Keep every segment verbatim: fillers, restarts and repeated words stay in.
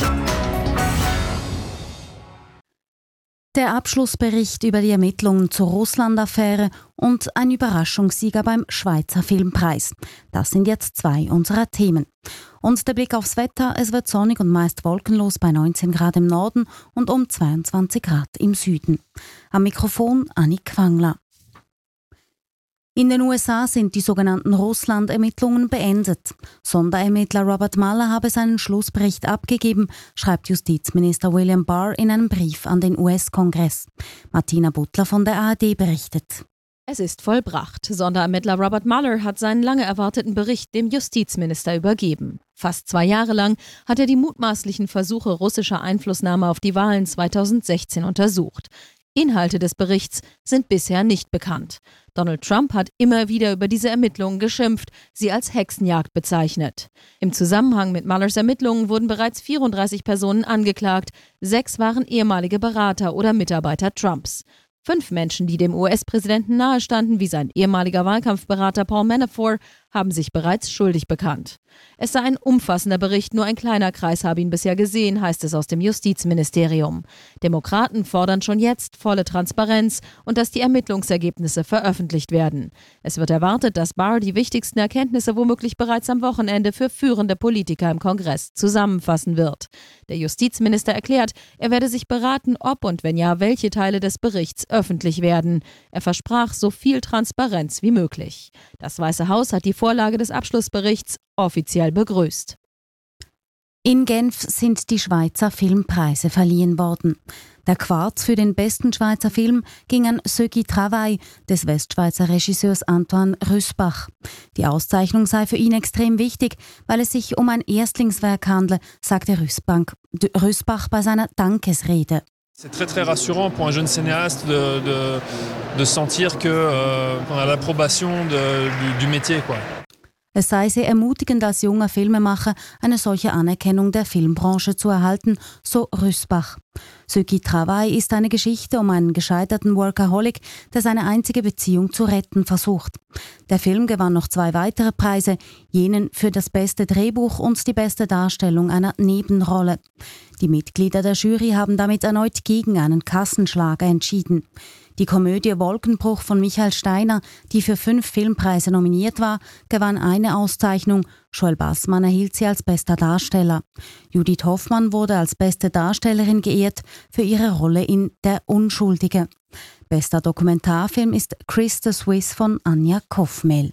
Der Abschlussbericht über die Ermittlungen zur Russland-Affäre und ein Überraschungssieger beim Schweizer Filmpreis. Das sind jetzt zwei unserer Themen. Und der Blick aufs Wetter: Es wird sonnig und meist wolkenlos bei neunzehn Grad im Norden und um zweiundzwanzig Grad im Süden. Am Mikrofon Annik Wangler. In den U S A sind die sogenannten Russland-Ermittlungen beendet. Sonderermittler Robert Mueller habe seinen Schlussbericht abgegeben, schreibt Justizminister William Barr in einem Brief an den U S-Kongress. Martina Butler von der A R D berichtet. Es ist vollbracht. Sonderermittler Robert Mueller hat seinen lange erwarteten Bericht dem Justizminister übergeben. Fast zwei Jahre lang hat er die mutmaßlichen Versuche russischer Einflussnahme auf die Wahlen zweitausendsechzehn untersucht. Inhalte des Berichts sind bisher nicht bekannt. Donald Trump hat immer wieder über diese Ermittlungen geschimpft, sie als Hexenjagd bezeichnet. Im Zusammenhang mit Muellers Ermittlungen wurden bereits vierunddreißig Personen angeklagt. Sechs waren ehemalige Berater oder Mitarbeiter Trumps. Fünf Menschen, die dem U S-Präsidenten nahestanden, wie sein ehemaliger Wahlkampfberater Paul Manafort, haben sich bereits schuldig bekannt. Es sei ein umfassender Bericht, nur ein kleiner Kreis habe ihn bisher gesehen, heißt es aus dem Justizministerium. Demokraten fordern schon jetzt volle Transparenz und dass die Ermittlungsergebnisse veröffentlicht werden. Es wird erwartet, dass Barr die wichtigsten Erkenntnisse womöglich bereits am Wochenende für führende Politiker im Kongress zusammenfassen wird. Der Justizminister erklärt, er werde sich beraten, ob und wenn ja, welche Teile des Berichts öffentlich werden. Er versprach so viel Transparenz wie möglich. Das Weiße Haus hat die Vorlage des Abschlussberichts offiziell begrüßt. In Genf sind die Schweizer Filmpreise verliehen worden. Der Quarz für den besten Schweizer Film ging an «Ce qui travaille» des Westschweizer Regisseurs Antoine Rüssbach. Die Auszeichnung sei für ihn extrem wichtig, weil es sich um ein Erstlingswerk handle, sagte Rüssbach bei seiner Dankesrede. C'est très très rassurant pour un jeune cinéaste de, de, de sentir que euh, on a l'approbation de, du, du métier, quoi. Es sei sehr ermutigend, als junger Filmemacher eine solche Anerkennung der Filmbranche zu erhalten, so Rüssbach. «Ce qui travaille» ist eine Geschichte um einen gescheiterten Workaholic, der seine einzige Beziehung zu retten versucht. Der Film gewann noch zwei weitere Preise, jenen für das beste Drehbuch und die beste Darstellung einer Nebenrolle. Die Mitglieder der Jury haben damit erneut gegen einen Kassenschlager entschieden. Die Komödie Wolkenbruch von Michael Steiner, die für fünf Filmpreise nominiert war, gewann eine Auszeichnung. Joel Bassmann erhielt sie als bester Darsteller. Judith Hoffmann wurde als beste Darstellerin geehrt für ihre Rolle in Der Unschuldige. Bester Dokumentarfilm ist Chris the Swiss von Anja Koffmehl.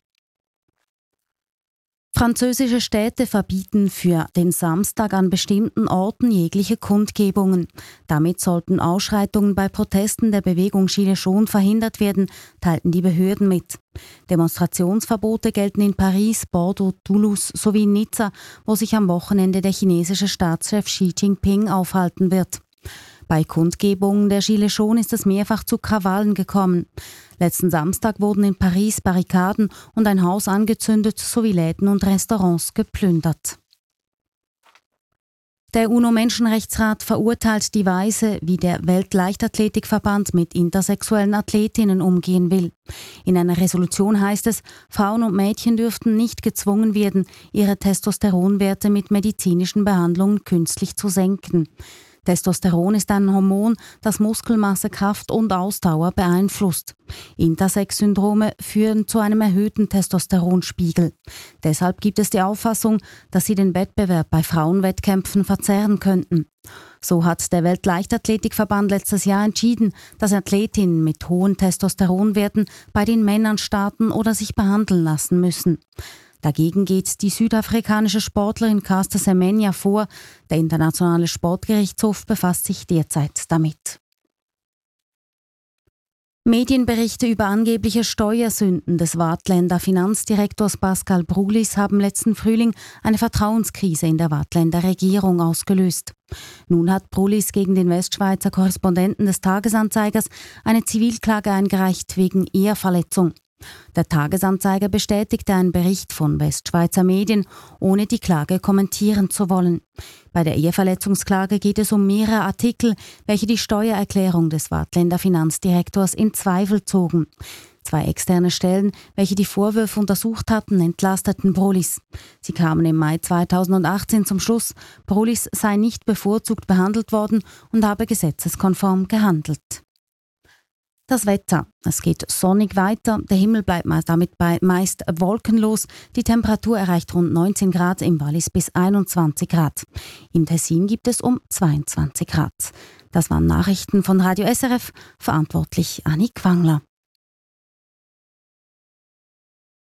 Französische Städte verbieten für den Samstag an bestimmten Orten jegliche Kundgebungen. Damit sollten Ausschreitungen bei Protesten der Bewegung Gilets jaunes verhindert werden, teilten die Behörden mit. Demonstrationsverbote gelten in Paris, Bordeaux, Toulouse sowie in Nizza, wo sich am Wochenende der chinesische Staatschef Xi Jinping aufhalten wird. Bei Kundgebungen der Gilets jaunes ist es mehrfach zu Krawallen gekommen. Letzten Samstag wurden in Paris Barrikaden und ein Haus angezündet sowie Läden und Restaurants geplündert. Der UNO-Menschenrechtsrat verurteilt die Weise, wie der Weltleichtathletikverband mit intersexuellen Athletinnen umgehen will. In einer Resolution heißt es, Frauen und Mädchen dürften nicht gezwungen werden, ihre Testosteronwerte mit medizinischen Behandlungen künstlich zu senken. Testosteron ist ein Hormon, das Muskelmasse, Kraft und Ausdauer beeinflusst. Intersex-Syndrome führen zu einem erhöhten Testosteronspiegel. Deshalb gibt es die Auffassung, dass sie den Wettbewerb bei Frauenwettkämpfen verzerren könnten. So hat der Weltleichtathletikverband letztes Jahr entschieden, dass Athletinnen mit hohen Testosteronwerten bei den Männern starten oder sich behandeln lassen müssen. Dagegen geht die südafrikanische Sportlerin Caster Semenya vor. Der Internationale Sportgerichtshof befasst sich derzeit damit. Medienberichte über angebliche Steuersünden des Waadtländer Finanzdirektors Pascal Brulis haben letzten Frühling eine Vertrauenskrise in der Waadtländer Regierung ausgelöst. Nun hat Brulis gegen den Westschweizer Korrespondenten des Tagesanzeigers eine Zivilklage eingereicht wegen Ehrverletzung. Der Tagesanzeiger bestätigte einen Bericht von Westschweizer Medien, ohne die Klage kommentieren zu wollen. Bei der Eheverletzungsklage geht es um mehrere Artikel, welche die Steuererklärung des Waadtländer Finanzdirektors in Zweifel zogen. Zwei externe Stellen, welche die Vorwürfe untersucht hatten, entlasteten Brolis. Sie kamen im Mai zweitausendachtzehn zum Schluss, Brolis sei nicht bevorzugt behandelt worden und habe gesetzeskonform gehandelt. Das Wetter. Es geht sonnig weiter, der Himmel bleibt damit meist wolkenlos, die Temperatur erreicht rund neunzehn Grad, im Wallis bis einundzwanzig Grad. Im Tessin gibt es um zweiundzwanzig Grad. Das waren Nachrichten von Radio S R F, verantwortlich Annik Wangler.